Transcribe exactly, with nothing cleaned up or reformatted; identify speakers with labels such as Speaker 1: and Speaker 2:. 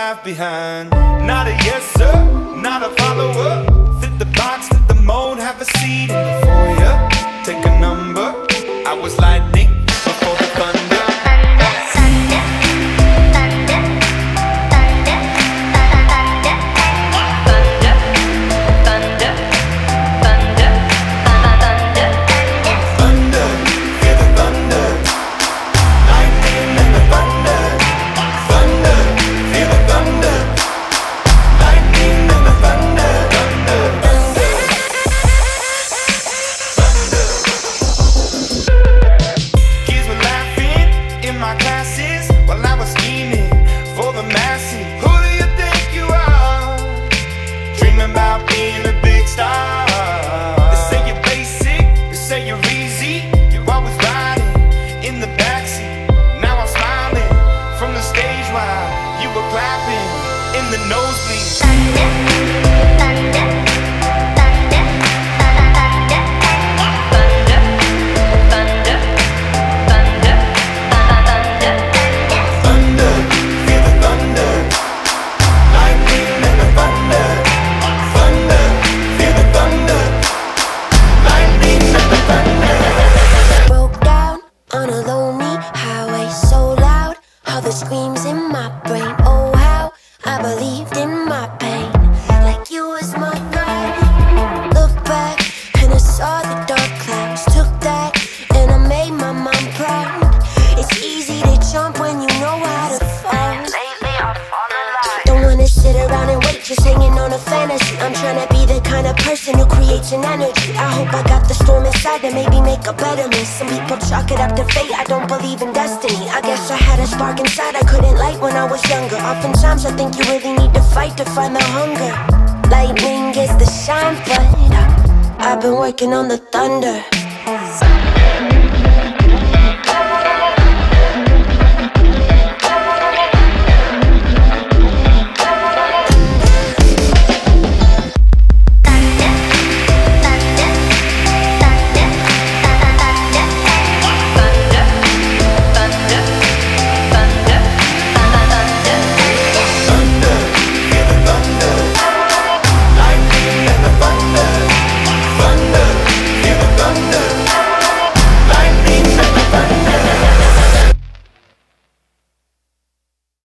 Speaker 1: life behind. Not a yes sir, not a follower. Fit the box, fit the mold, have a seat in the foyer. Take a number, I was lightning before the thunder.
Speaker 2: The screams in my brain, oh how I believed in my pain, like you was my guide. Look back and I saw the dark clouds, took that and I made my mom proud. It's easy to jump when you know how to fall. Lately I fall alive. Don't wanna sit around and wait, just hanging on a fantasy. I'm trying to be the kind of person who creates an energy. I hope I got the storm inside to maybe make a better me. Some people chalk it up to fate, I don't believe in destiny. I guess I had a spark inside I couldn't light when I was younger. Oftentimes I think you really need to fight to find the hunger. Lightning gets the shine, but I've been working on the thunder.